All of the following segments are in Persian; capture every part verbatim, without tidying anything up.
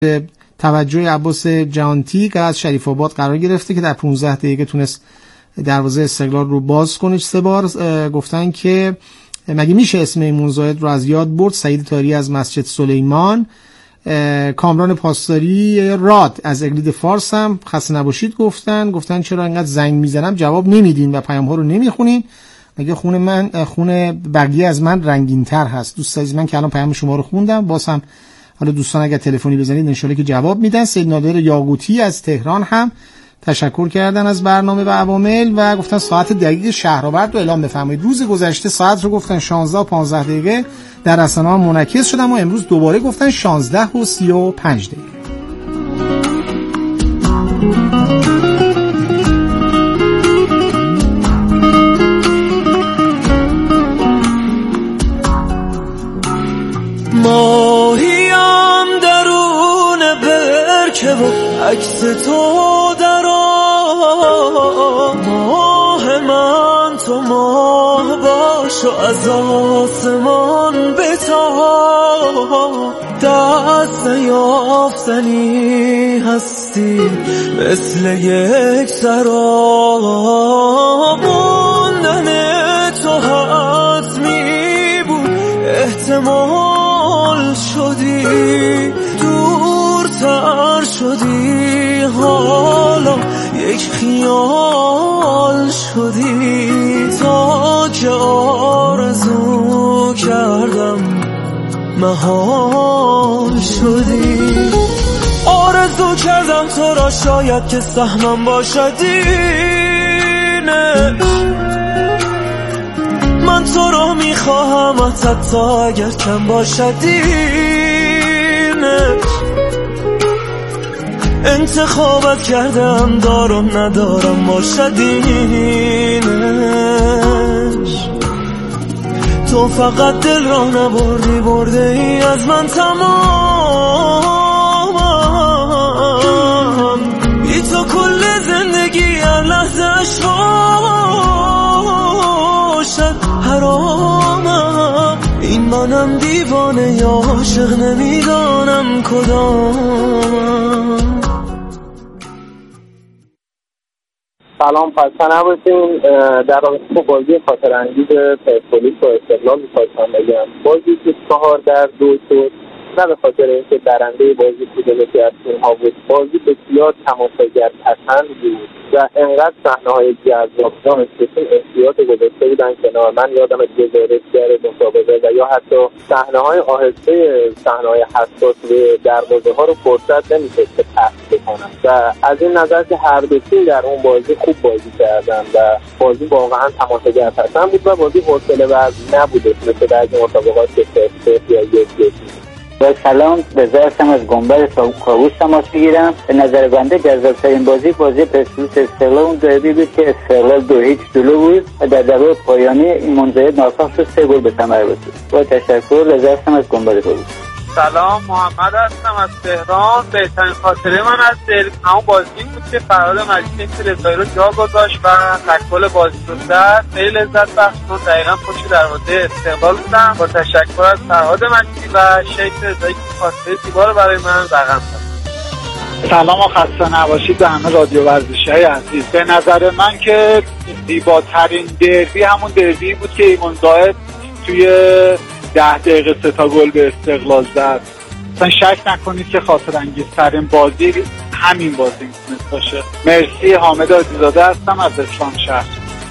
توجه عباس جهانتی که از شریف آباد قرار گرفته که در پانزده دقیقه تونست دروازه استقلال رو باز کنه. سه بار گفتن که مگه میشه اسم ایمون زاهد رو از یاد برد. سعید تاری از مسجد سلیمان، کامران پاسداری راد از اقلید فارس هم خسته نباشید گفتن. گفتن چرا اینقدر زنگ میزنم جواب نمیدین و پیام ها رو نمیخونین، مگه خون من خون بقیه از من رنگین تر هست. دوست عزیز من که الان پیام شما رو خوندم، باز هم حالا دوستان اگر تلفنی بزنید ان شاءالله که جواب میدن. سید نادر یاقوتی از تهران هم تشکر کردن از برنامه و عوامل و گفتن ساعت دقیق شهرآورد رو اعلام بفرمایید. روز گذشته ساعت رو گفتن شانزده و پانزده دقیقه در رسانه‌ها منعکس شد، اما امروز دوباره گفتن شانزده و سی و پنج دقیقه. ماهیم درون برکه و عکس تو در آب، ماه من تو ماه باش و از آسمان بتاب، دست نیافتنی هستی مثل یک سراب، موندن تو حتمی بود احتمال شدی، دورتر شدی حالا یک خیال شدی، تا که آرزو کردم محال شدی. آرزو کردم تو را شاید که سهمم باشد اینه، من تو را میخواهم حتی اگر کم باشد اینه، انتخابت کردم دارم ندارم باشد اینش، تو فقط دل را نبردی برده ای از من تمام، بی تو کل زندگی هر لحظه‌اش باشد حرامم، این منم دیوانه یا عاشق نمیدانم کدام. سلام، خسته نباشین. در رابطه با بازی خاطرانگیز پرسپولیس و استقلال می‌خواستم بگم بازی که چهار در دو شد، نه به خاطر اینکه برنده بازی کدومی از تیم‌ها بود، بازی بسیار تماشاگر پسند بود و انقدر صحنه‌های جذاب داشتیم احتیاط گذاشته بودن کنار. من یادم گزارشگر مسابقه و یا حتی صحنه‌های آهسته صحنه‌های حساس روی دروازه‌ها رو فرصت نمی‌شد که پخش بکنن و از این نظر که هر دو تیم در اون بازی خوب بازی کردن و بازی واقعا تماشاگر پسند بود و بازی حوصله ورز نبوده مثل بعضی مسابقات که صفر یا یک یک. با سلام، رضا هستم از گنبد کاووس تماس میگیرم. به نظر بنده جذاب‌ترین بازی بازی پرسپولیس استقلال اون دربی بود که استقلال دو هیچ جلو بود و در دقایق پایانی ایمون زاهد موفق شد سه گل به ثمر برسونه. با تشکر، رضا هستم از گنبد کاووس. سلام، محمد هستم از تهران. بهترین خاطره من از دربی همون بازی بود که فرهاد مجیدی که رضایی رو جا گذاشت و تکل بازی رو زد. خیلی لذت بخش بود. دقیقاً پشت دروازه استقلال بودم. با تشکر از فرهاد مجیدی و شیخ رضایی که خاطره زیبا رو برای من رقم زد. سلام و خسته نباشید به همه رادیو ورزشی‌های عزیز. به نظر من که زیباترین دربی همون دربی بود که ایمون زاهد توی ده دقیقه سه تا گل به استقلال زد. اصلا شک نکنید که خاطر انگیزترین بازی همین بازی میتونست باشه. مرسی، حامد عزیزاده هستم از اصفهان شهر.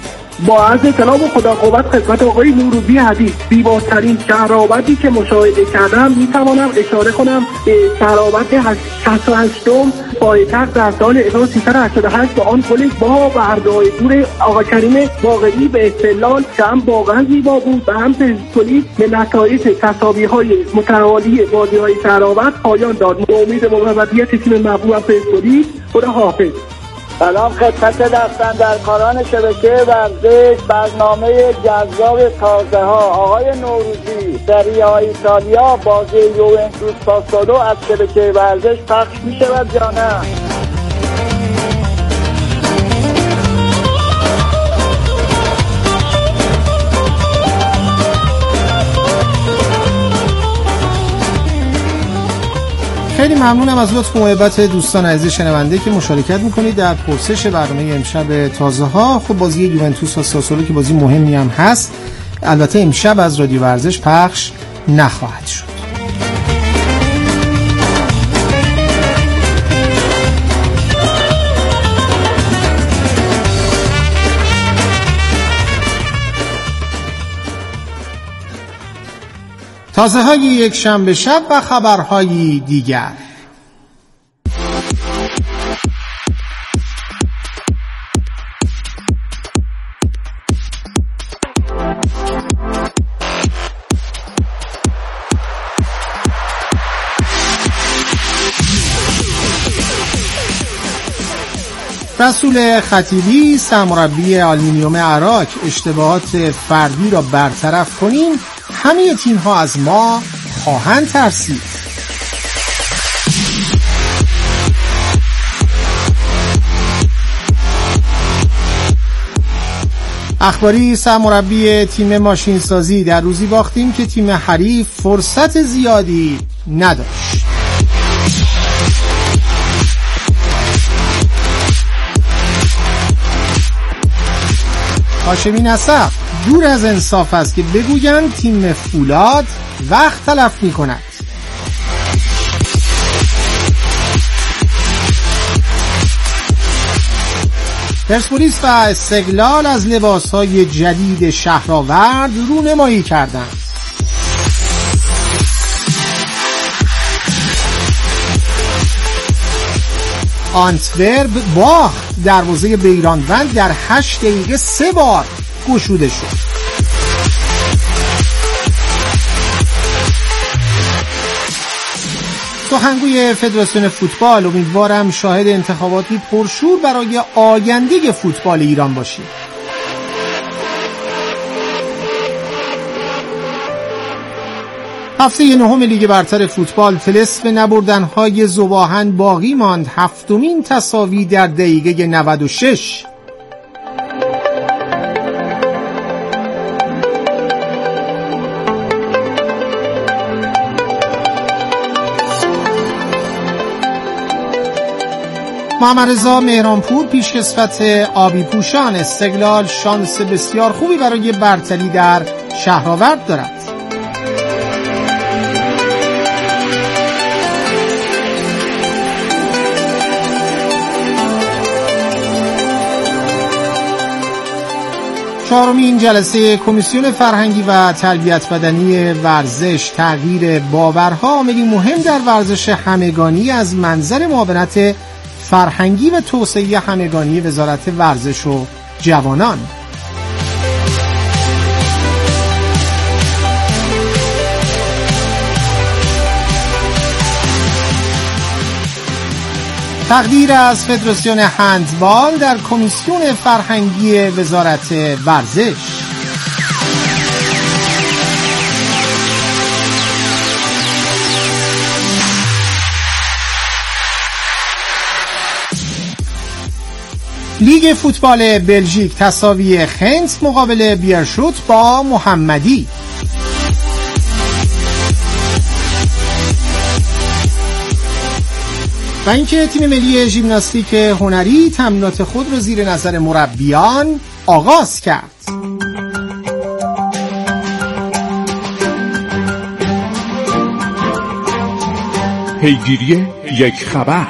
با عرض سلام و خدا قوت خدمت آقای نوروزی حدیث. زیباترین شهرآوردی که مشاهده کردم میتوانم اشاره کنم به شهرآورد شصت و هشتم پایتخت در سال هزار و سیصد و هشتاد و هشت با آن گل با بردای دور آقا کریم باقری به استقلال که هم واقعا زیبا بود و هم پرسپولیس به نتایج تساوی‌های متوالی بازی‌های شهرآورد پایان داد. با امید موفقیت تیم محبوب پرسپولیس. خدا حافظ. سلام خدمت دستاندرکاران شبکه ورزش. برنامه جذاب تازه ها آقای نوروزی، سری های ایتالیا، بازی یوونتوس ساسولو از شبکه ورزش پخش می شود یا نه؟ خیلی ممنونم از لطف و محبت دوستان عزیز شنونده که مشارکت میکنید در پرسش برنامه امشب تازه ها. خب بازی یوونتوس و ساسولو که بازی مهمی هم هست، البته امشب از رادیو ورزش پخش نخواهد شد. تازه های یک شنبه شب و خبرهای دیگر. رسول خطیبی سرمربی آلومینیوم عراق: اشتباهات فردی را برطرف کنیم، همه تیم ها از ما خواهند ترسید. اخباری سرمربی تیم ماشین سازی: در روزی باختیم که تیم حریف فرصت زیادی نداشت. هاشمی نسب: دور از انصاف است که بگویند تیم فولاد وقت تلف می کند. پرسپولیس و استقلال از لباس‌های جدید شهرآورد رونمایی کردند. آنتورپ باخت، دروازه بیرانوند در هشت دقیقه سه بار گشوده شد. سخنگوی فدراسیون فوتبال: امیدوارم شاهد انتخاباتی پرشور برای آینده فوتبال ایران باشیم. هفته نهم لیگ برتر فوتبال، طلسم نبردن‌های ذوب‌آهن باقی ماند. هفتمین تساوی در دقیقه نود و شش. محمد رضا مهرانپور: پیشکسوت آبی پوشان، استقلال شانس بسیار خوبی برای برتری در شهرآورد دارد. چهارمین جلسه کمیسیون فرهنگی و تربیت بدنی ورزش: تغییر باورها عاملی مهم در ورزش همگانی از منظر معاونت فرهنگی و توسعه همگانی وزارت ورزش و جوانان. تقدیر از فدراسیون هندبال در کمیسیون فرهنگی وزارت ورزش. لیگ فوتبال بلژیک: تساوی خنت مقابل بیرشوت با محمدی. و اینکه تیم ملی ژیمناستیک هنری تمرینات خود را زیر نظر مربیان آغاز کرد. پیگیری یک خبر.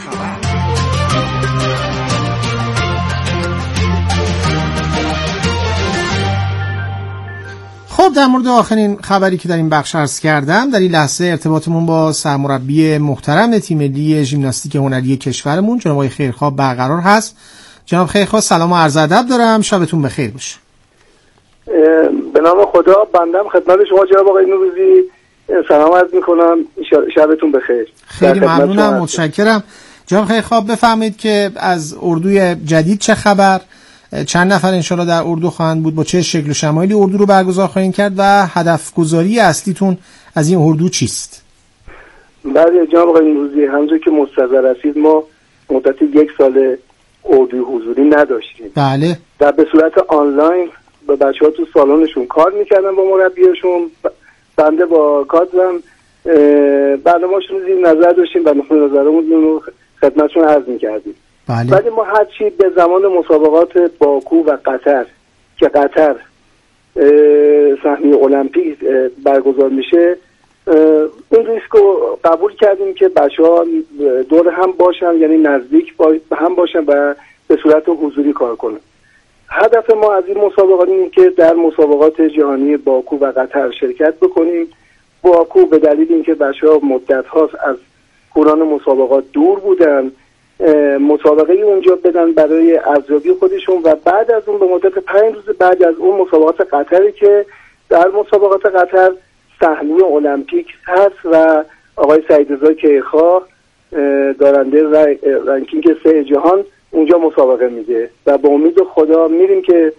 خب در مورد آخرین خبری که در این بخش عرض کردم، در این لحظه ارتباطمون با سرمربی محترم تیم ملی ژیمناستیک هنری کشورمون جناب آقای خیرخواه برقرار هست. جناب خیرخواه سلام و عرض ادب دارم، شبتون بخیر باشه. به نام خدا، بندم خدمت شما جناب آقای نوروزی سلام عرض میکنم، شبتون بخیر. خیلی ممنونم، متشکرم. جناب خیرخواه بفرمایید که از اردوی جدید چه خبر؟ چند نفر انشالله در اردو خواهند بود؟ با چه شکل و شمایلی اردو رو برگزار خواهید کرد و هدف گذاری اصلیتون از این اردو چیست؟ بله جناب آقای نوروزی، همونجور که مستحضر هستید ما مدت یک سال اردوی حضوری نداشتیم. بله. در به صورت آنلاین با بچه‌ها تو سالنشون کار میکردن با مربیاشون. بنده با کادرم برنامه‌شون رو زیر نظر داشتیم و نقطه نظرمون رو خدمتشون عرض می‌کردیم. بله. ولی ما هرچی به زمان مسابقات باکو و قطر که قطر سهمیه المپیک برگزار میشه این ریسک رو قبول کردیم که بچه‌ها دور هم باشن، یعنی نزدیک با هم باشن و به صورت حضوری کار کنن. هدف ما از این مسابقات اینه که در مسابقات جهانی باکو و قطر شرکت بکنیم. باکو به دلیل اینکه بچه‌ها مدت هاست از کوران مسابقات دور بودن، مسابقه اونجا بدن برای ارزیابی خودشون و بعد از اون به مدت پنج روز بعد از اون مسابقات قطری که در مسابقات قطر سهمیه المپیک هست و آقای سعیدرضا کیخواه دارنده رنکینگ سه جهان اونجا مسابقه میده و با امید خدا میریم که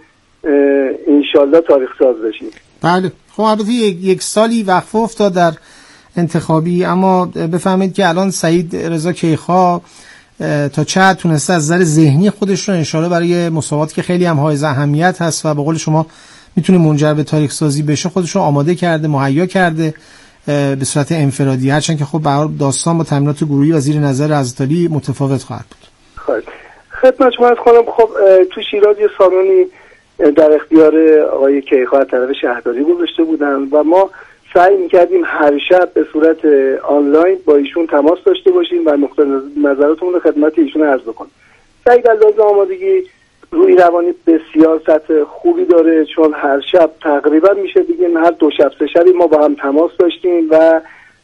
انشالله تاریخ ساز بشیم. بله. خب البته یک, یک سالی وقفه افتاد در انتخابی، اما بفهمید که الان سعید رضا کیخواه تا چه حد تونسته از نظر ذهنی خودش رو انشالله برای مسابقاتی که خیلی هم حائز اهمیت هست و به قول شما میتونه منجر به تاریخ سازی بشه خودش رو آماده کرده، مهیا کرده به صورت انفرادی، هرچند که خب به هر حال داستان با تمرینات گروهی و زیر نظر حضرت علی متفاوت خواهد بود. خب خدمت شما عرض کنم خب تو شیراز یه سالونی در اختیار آقای کیخواه از طرف شهرداری گذاشته بودن و ما سعی می‌کردیم هر شب به صورت آنلاین با ایشون تماس داشته باشیم و نقطه نظراتمون رو خدمت ایشون عرض بکنیم. سعید علیزاده آمادگی روی روانی بسیار سطح خوبی داره، چون هر شب تقریبا میشه بگیم هر دو شب سه شبی ما با هم تماس داشتیم و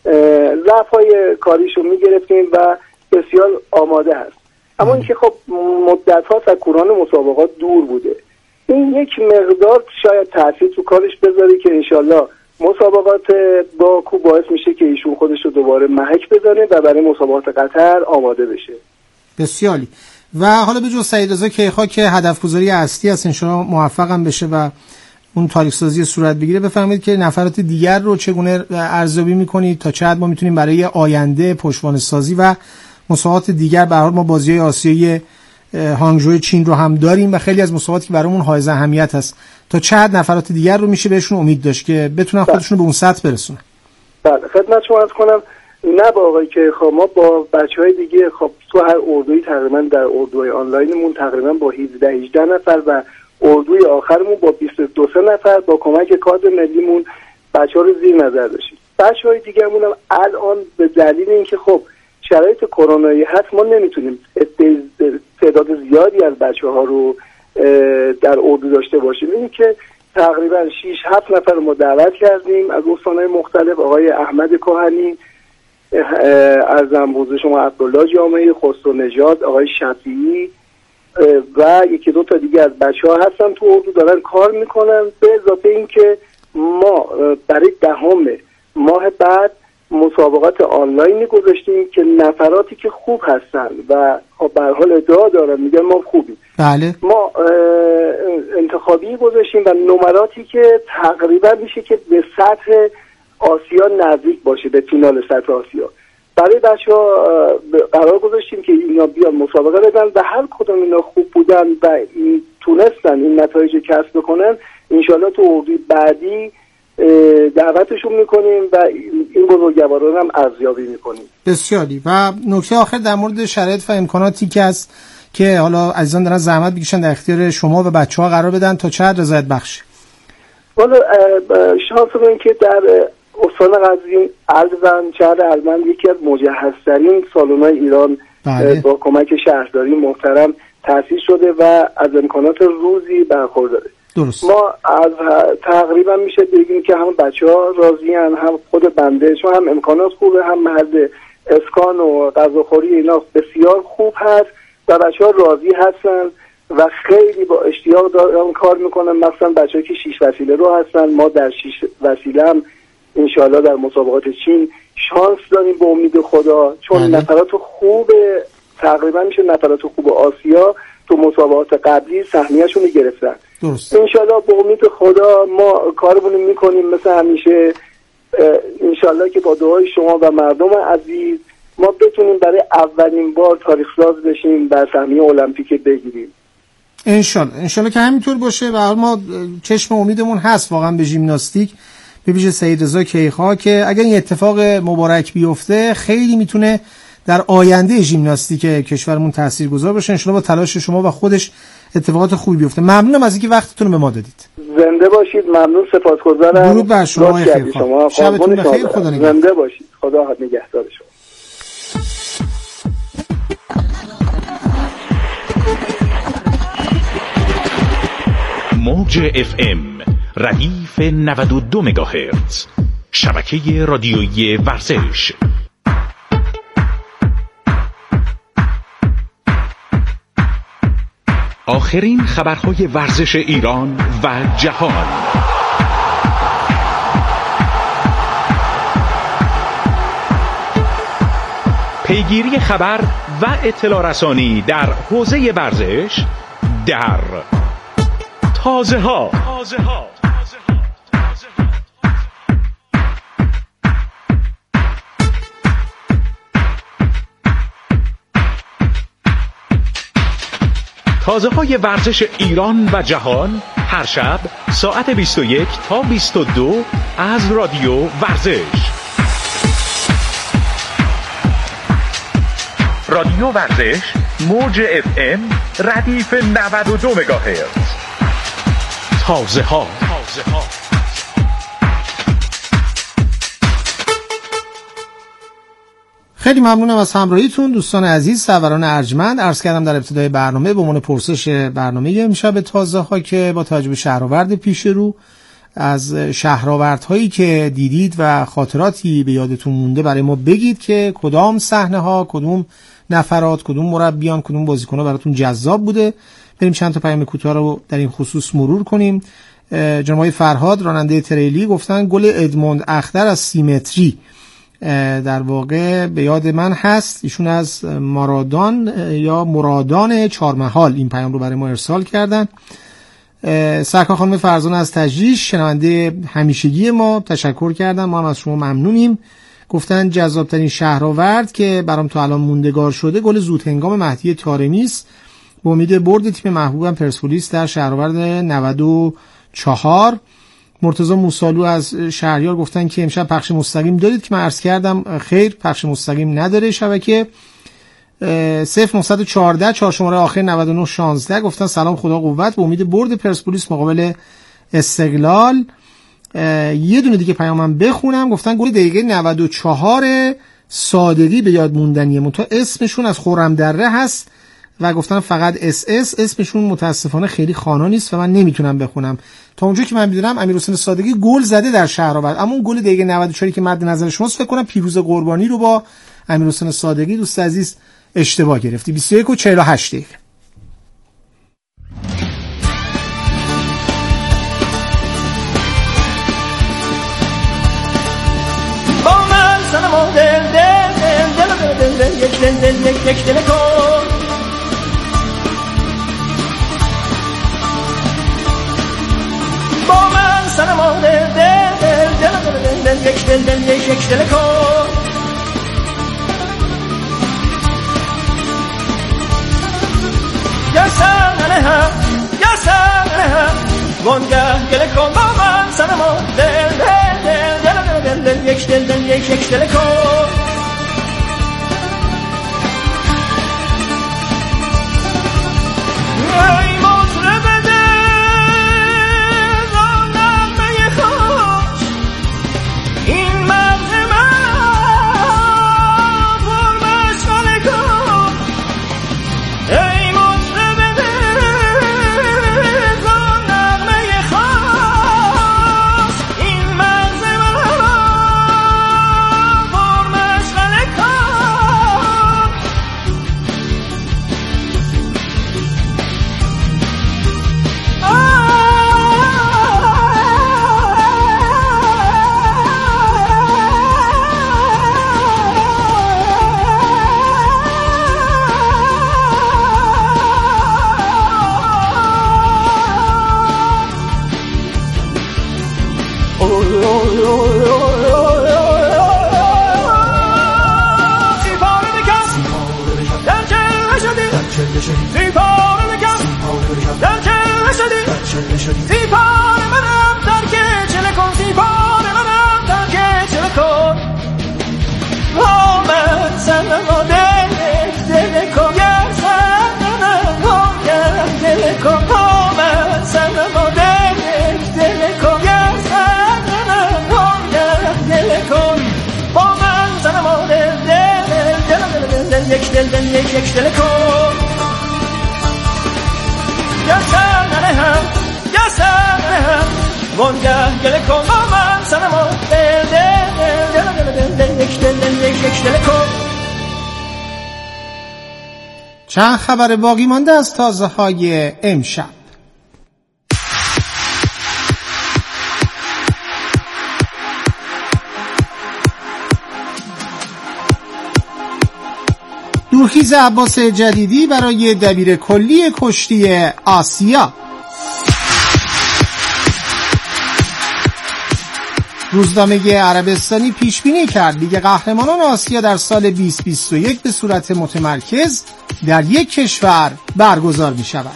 ضعف‌های کاریشو میگرفتیم و بسیار آماده هست. اما اینکه خب مدت‌ها از کوران مسابقات دور بوده، این یک مقدار شاید تاثیر تو کارش بذاره که انشالله مسابقات باکو باعث میشه که ایشون خودش رو دوباره محک بزنه و برای مسابقات قطر آماده بشه. بسیاری. و حالا به جز سعیدرضا کیخواه که هدف گذاری اصلی است انشالله موفق هم بشه و اون تاریخ سازی صورت بگیره، بفرمایید که نفرات دیگر رو چگونه ارزیابی میکنید؟ تا چه حد ما میتونیم برای آینده پشتوانه سازی و مسابقات دیگر، به هر حال ما بازی‌های آسیایی هانگژو چین رو هم داریم و خیلی از مسابقاتی که برامون حائز اهمیت هست، تا چه حد نفرات دیگر رو میشه بهشون امید داشت که بتونن خودشون رو به اون سطح برسونن؟ بله خدمت شما عرض کنم نه با آقای که خب ما با بچهای دیگه خب تو هر اردویی تقریبا در اردوهای آنلاینمون تقریبا با هجده هجده نفر و اردوی آخرمون با بیست و دو نفر با کمک کادر ملیمون بچه‌ها رو زیر نظر داشتیم. بچه‌های دیگه‌مون هم الان به دلیل اینکه خب شرایط کرونایی هست ما نمیتونیم تعداد زیادی از بچه‌ها رو در اردو داشته باشیم. این که تقریبا شش هفت نفر رو ما دعوت کردیم از استان‌های مختلف، آقای احمد کهنی، ارزم حضور شما عبدالله جامعی، خسرو نژاد، آقای شفیعی و یکی دو تا دیگه از بچه‌ها هستن تو اردو دارن کار میکنن. به اضافه این که ما برای دهم ماه بعد مسابقات آنلاینی گذاشتیم که نفراتی که خوب هستن و به هر حال ادعا دارن میگن ما خوبیم، بله ما انتخابی گذاشتیم و نمراتی که تقریبا میشه که به سطح آسیا نزدیک باشه، به فینال سطح آسیا، برای بچه‌ها قرار گذاشتیم که اینا بیان مسابقه بدن و هر کدوم اینا خوب بودن و این تونستن این نتایج کسب بکنن انشالله تو اردوی بعدی دعوتشون میکنیم و این بزرگواران هم ارزیابی میکنیم. بسیاری. و نکته آخر در مورد شرایط و امکاناتی که هست که حالا عزیزان دارن زحمت بکشن در اختیار شما و بچه‌ها قرار بدن، تا چه حد رضایت بخشه؟ والا شانس رو که در استان قزوین الوند شهر الوند یکی از مجهزترین سالن‌های ایران بله. با کمک شهرداری محترم تأسیس شده و از امکانات روزی برخورداره. درست. ما از تقریبا میشه بگیم که هم بچه‌ها راضی ان، هم خود بنده، چون هم امکانات خوبه، هم محل اسکان و غذاخوری اینا بسیار خوب هست و بچه‌ها راضی هستن و خیلی با اشتیاق دارن کار میکنن. مثلا بچه‌ها که شش وسیله رو هستن، ما در شش وسیله هم انشالله در مسابقات چین شانس داریم به امید خدا، چون بله. نفرات خوب تقریبا میشه نفرات خوب آسیا تو مسابقات قبلی سهمیه‌شون رو گرفتن. درست. انشالله به امید خدا ما کارمون میکنیم مثل همیشه، انشالله که با دعای شما و مردم عزیز ما بتونیم برای اولین بار تاریخ ساز بشیم و سهمیه المپیک بگیریم. انشالله انشالله که همینطور باشه و ما چشم امیدمون هست واقعا به ژیمناستیک، به ویژه سید رضا کیخا که اگر این اتفاق مبارک بیفته خیلی میتونه در آینده ژیمناستیک کشورمون تاثیرگذار باشه. ان شاء الله با تلاش شما و خودش اتفاقات خوبی بیفته. ممنونم از اینکه وقتتون رو به ما دادید. زنده باشید. ممنون، سپاسگزارم. درود بر شما آقای خیرخواه. شبتون بخیر. خدا نگهدار. زنده باشید. خدا نگهدار شما. موج اف ام ردیف نود و دو مگاهرتز، شبکه رادیویی ورزش. آخرین خبرهای ورزش ایران و جهان. پیگیری خبر و اطلاع رسانی در حوزه ورزش در تازه ها. تازه های ورزش ایران و جهان هر شب ساعت بیست و یک تا بیست و دو از رادیو ورزش. رادیو ورزش موج اف ام ردیف نود و دو مگاهرتز. تازه ها. خیلی ممنونم از همراهیتون دوستان عزیز. سروران ارجمند، عرض کردم در ابتدای برنامه به عنوان پرسش برنامه امشب تازه ها که با توجه به شهرآورد پیش رو از شهرآوردهایی که دیدید و خاطراتی به یادتون مونده برای ما بگید که کدام صحنه ها، کدوم نفرات، کدوم مربیان، کدوم بازیکن‌ها براتون جذاب بوده. بریم چند تا پیام کوتاه رو در این خصوص مرور کنیم. جناب آقای فرهاد راننده تریلی گفتن گل ادموند اختر از سیمتری در واقع به یاد من هست. ایشون از مرادان یا مرادان چهارمحال این پیام رو برای ما ارسال کردن. سرکار خانم فرزانه از تجریش شنونده همیشگی ما تشکر کردن، ما هم از شما ممنونیم. گفتن جذابترین شهرآورد که برام تا الان موندگار شده گل زود هنگام مهدی طارمی است. با امید برد تیم محبوبم پرسپولیس در شهرآورد نود و چهار. مرتضی موسالو از شهریار گفتن که امشب پخش مستقیم دارید که من عرض کردم خیر، پخش مستقیم نداره شبکه. صفر نه یک چهار چهار شماره آخر نود و نه شانزده گفتن سلام خدا قوت، به امید برد پرسپولیس مقابل استقلال. یه دونه دیگه پیامم بخونم. گفتن گل دقیقه نود و چهار صادقی به یاد موندنیه، منتها اسمشون از خرم دره هست و گفتن فقط اس اس، اسمشون متاسفانه خیلی خوانا نیست و من نمیتونم بخونم. تا اونجایی که من میدونم امیرحسین صادقی گل زده در شهرآورد، اما اون گل دقیقه نود و چهار که مد نظر شماست فکر کنم پیروز قربانی رو با امیرحسین صادقی دوست عزیز اشتباه گرفتی. بیست و یک و چهل و هشت دقیقه. با من سنم دل دل دل دل دل دل یک دل دل یک یک دل کن. با من سنم دل دل دل دل دل یک دل دل یک یک دل کن. یا سنه هم یا سنه هم وانگه گل کن. با من سنم دل دل دل دل دل یک دل دل یک یک دل کن. ای مطرب دل را نغمه خوش، این مغز من پر مشغله کن. ای مطرب دل را نغمه خوش، این مغز من پر مشغله کن. سی پاره منم در که چله کن، سی پاره دل یک دل دل یک یک دل کن یا سنه هم یا سنه هم وانگه گل کن با من سنما دل دل دل دل دل دل یک دل دل یک یک دل کن. چند خبر باقی مانده از تازه های امشب. دورخیز عباس جدیدی برای دبیر کلی کشتی آسیا. روزنامه عربستانی پیش بینی کرد لیگ قهرمانان آسیا در سال بیست بیست و یک به صورت متمرکز در یک کشور برگزار می شود.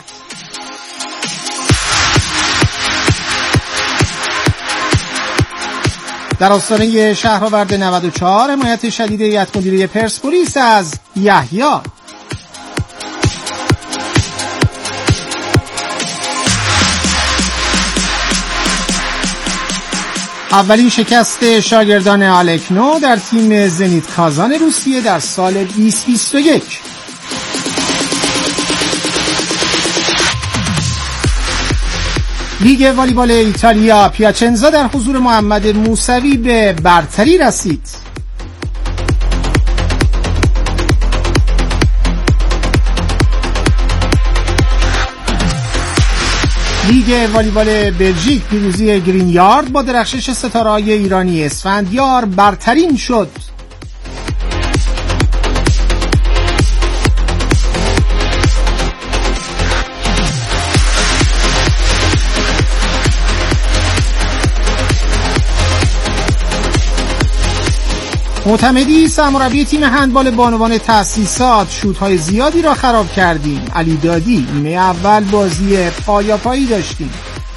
در آستانه شهرآورد نود و چهار حمایت شدید هیئت مدیره پرسپولیس از یحیی. اولین شکست شاگردان آلکنو در تیم زنیت کازان روسیه در سال بیست بیست و یک. لیگ والیبال ایتالیا، پیاچنزا در حضور محمد موسوی به برتری رسید. لیگ والیبال بلژیک، پیروزی گرین یارد با درخشش ستاره‌های ایرانی اسفندیار برترین شد. معتمدی سرمربی تیم هندبال بانوان تأسیسات، شوت‌های زیادی را خراب کردیم. علی دادی، نیمه اول بازی پایاپایی داشتیم.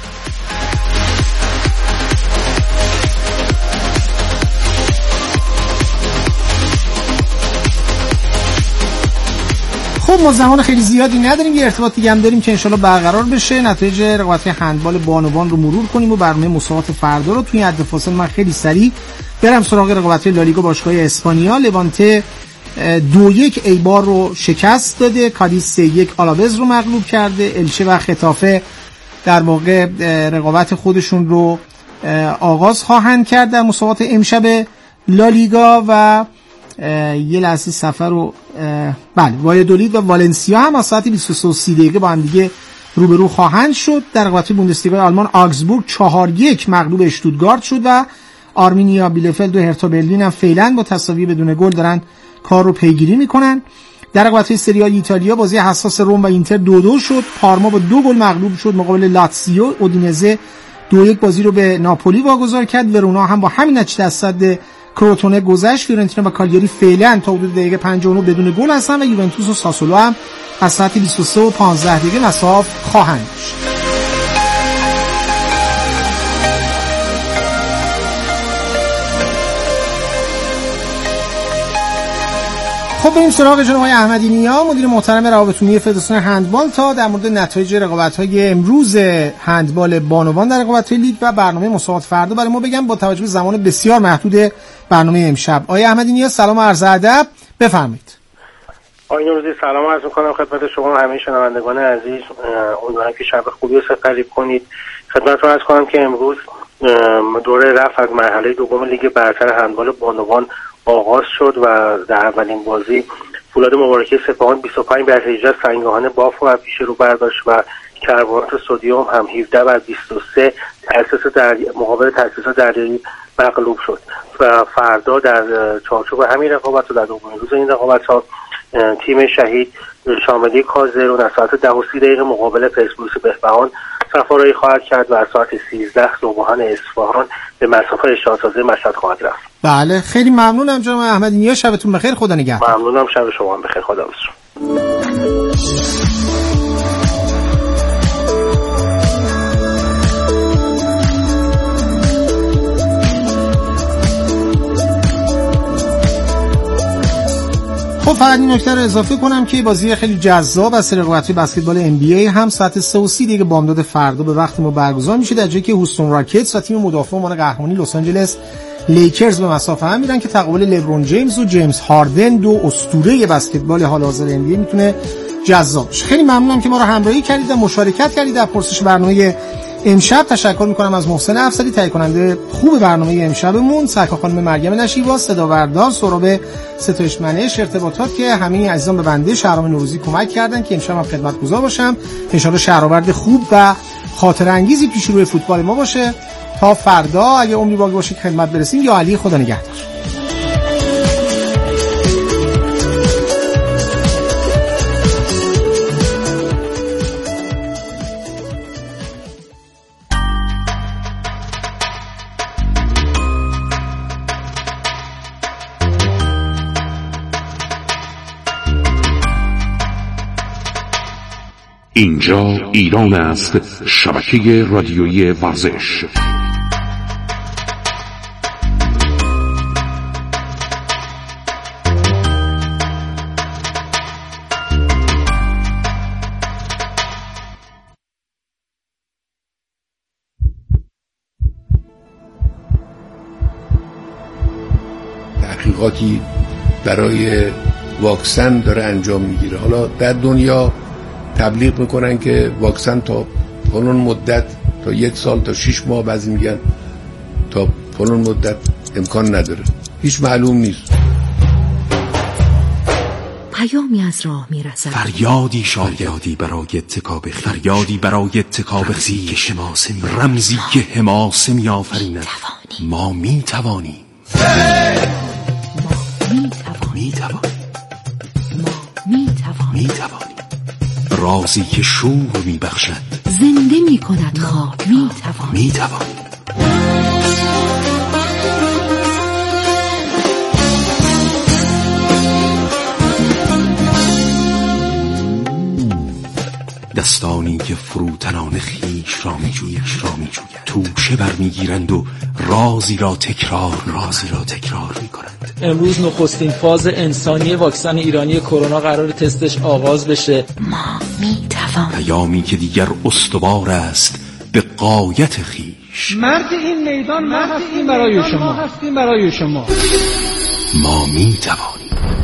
خب ما زمان خیلی زیادی نداریم، یه ارتباط دیگه هم داریم که انشالله برقرار بشه. نتایج رقابت‌های هندبال بانوان رو مرور کنیم و برنامه مسابقات فردا رو توی حد فاصل من خیلی سریع برم سراغ رقابت‌های لالیگا. باشگاه اسپانیا لوانته دو یک ایبار رو شکست داده، کادیز سه یک آلاوز رو مغلوب کرده. الچه و خطافه در واقع رقابت خودشون رو آغاز خواهند کرد در مسابقات امشب لالیگا و یه لحظه سفر رو بله وایادولید و والنسیا هم از ساعت بیست و سه و سی دقیقه با هم دیگه روبرو خواهند شد. در رقابت بوندسلیگا آلمان آگزبورگ چهار یک مغلوب اشتوتگارت شد و آرمینیا بیلفلد و هرتا برلین هم فعلا با تساوی بدون گل دارن کار رو پیگیری میکنن. در رقابت سری آ ایتالیا بازی حساس روم و اینتر دو دو شد. پارما با دو گل مغلوب شد مقابل لاتزیو. اودینزه دو یک بازی رو به ناپولی واگذار کرد. ورونا هم با همین نتیجه از صد کروتونه گذشت. فیورنتینا و کالیاری فعلا تا حدود دقیقه پنجاه و نه بدون گل هستن و یوونتوس و ساسولو هم از ساعت بیست و سه و پانزده دقیقه مساف خواهند داشت. خب بریم سراغ جناب آقای احمدی نیا، مدیر محترم روابط عمومی فدراسیون هندبال، تا در مورد نتایج رقابت‌های امروز هندبال بانوان در رقابت‌های لیگ و برنامه مسابقات فردا برای ما بگم با توجه به زمان بسیار محدود برنامه امشب. آقای احمدی نیا سلام و عرض ادب، بفرمایید. آقای نوروزی سلام عرض می‌کنم خدمت شما و همه شنوندگان عزیز. امیدوارم که شب خوبی رو سپری کنید. خدمتتون عرض کنم که امروز دوره رفع از مرحله دوم لیگ برتر هندبال بانوان آغاز شد و در اولین بازی فولاد مبارکه سپاهان بیست و پنج بر هجده سنگاهان باف و پیش رو برداشت و کربونات سدیم هم هفده بر بیست و سه تأسیس در مقابل تأسیسات دریایی مغلوب شد و فردا در چارچوب همین رقابت و در دومین روز این رقابت ها تیم شهید شاملی کازرون از ساعت ده و سی دقیقه مقابل پرسپولیس بهبهان سفارایی خواهد کرد و از ساعت سیزده ذوب‌آهن اصفهان به مسافه شاهزاده مشهد خواهد رفت. بله خیلی ممنونم جناب احمدی نیا، شبتون بخیر، خدا نگهدار. ممنونم، شب شما هم بخیر، خدا حافظ. خب فقط این نکته رو اضافه کنم که بازی خیلی جذاب از رقابت‌های بسکتبال ام بی ای هم ساعت سه و سی دیگه بامداد فردا به وقت ما برگزار میشه، در جایی که هوستون راکتس و تیم مدافع عنوان قهرمانی لس آنجلس لیکرز به مسافه هم میرن که تقابل لبرون جیمز و جیمز هاردن، دو اسطوره بسکتبال حال حاضر ان بی ای میتونه جذاب بشه. خیلی ممنونم که ما رو همراهی کردید و مشارکت کردید در پرسش برنامه امشب. تشکر میکنم از محسن افسری، تهیه کننده خوب برنامه امشبمون، سرکار خانم مریم نشیبا، صداوردار سهراب ستایش منش، ارتباطات که همه عزیزان به بنده شهرام نوروزی کمک کردن که امشب هم خدمتگزار باشم. ان شاءالله شهرآورد خوب و خاطر انگیزی پیش روی فوتبال ما باشه. تا فردا اگه عمری باقی باشه که خدمت برسیم. یا علی، خدا نگهدار. اینجا ایران است، شبکه رادیویی ورزش. تحقیقاتی برای واکسن داره انجام میگیره. حالا در دنیا تبلیغ میکنن که واکسن تا فلان مدت، تا یک سال، تا شش ماه، بعضی میگن تا فلان مدت امکان نداره، هیچ معلوم نیست. پیامی از راه میرسد، فریادی شاید برای اتکاب خیش، فریادی برای اتکاب خیش، رمزی که حماسه میآفریند. ما میتوانیم، ما میتوانیم، ما میتوانیم، میتوانیم. رازی که شور میبخشد، زنده میکند خواب. میتوانیم، میتوانیم. دستانی که فروتنان خیش را میجویند، را میجویند، توشه برمیگیرند و رازی را تکرار، رازی را تکرار میکنند. امروز نخستین فاز انسانی واکسن ایرانی کرونا قرار تستش آغاز بشه. ما میتوانیم. پیامی که دیگر استوار است به غایت خیش. مرد این میدان ما هستیم برای شما، هستیم برای شما. ما میتوانیم.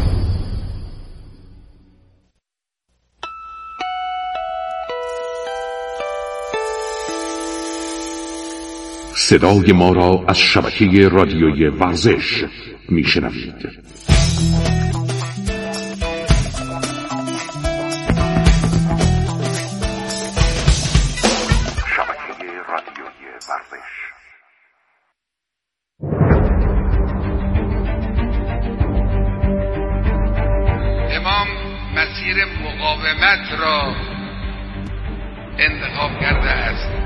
صدای ما را از شبکه رادیویی ورزش میشنوید. شبکه رادیویی ورزش. امام مسیر مقاومت را انتخاب کرده است.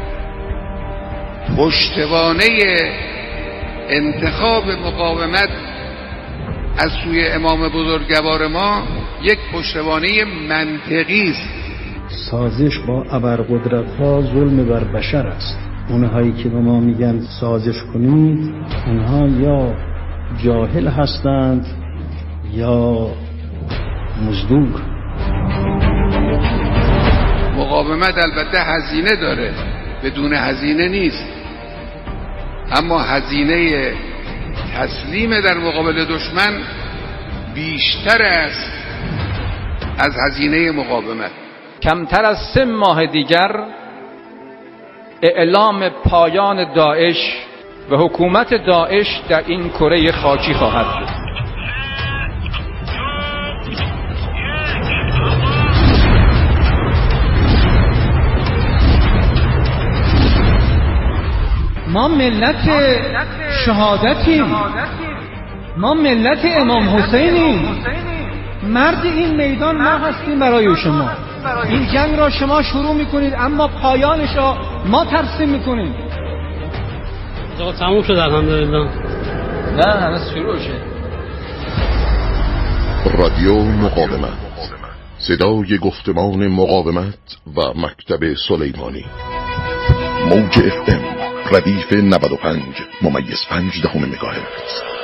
پشتوانه انتخاب مقاومت از سوی امام بزرگوار ما یک پشتوانه منطقی است. سازش با ابرقدرت‌ها ظلم بر بشر است. اونهایی که به ما میگن سازش کنید، اونها یا جاهل هستند یا مزدور. مقاومت البته هزینه داره، بدون هزینه نیست، اما هزینه تسلیم در مقابل دشمن بیشتر است از هزینه مقاومت. کمتر از سه ماه دیگر اعلام پایان داعش و حکومت داعش در این کره خاکی خواهد بود. ما ملت شهادتیم، ما ملت امام حسینیم. مرد این میدان ما هستیم برای شما. این جنگ را شما شروع میکنید اما پایانش را ما ترسیم میکنیم. آقا تموم شد الحمدلله. نه هنوز شروع شد. رادیو مقاومت، صدای گفتمان مقاومت و مکتب سلیمانی. موج اف ام ردیف نود و پنج ممیز پنج دهم مگاهرتز.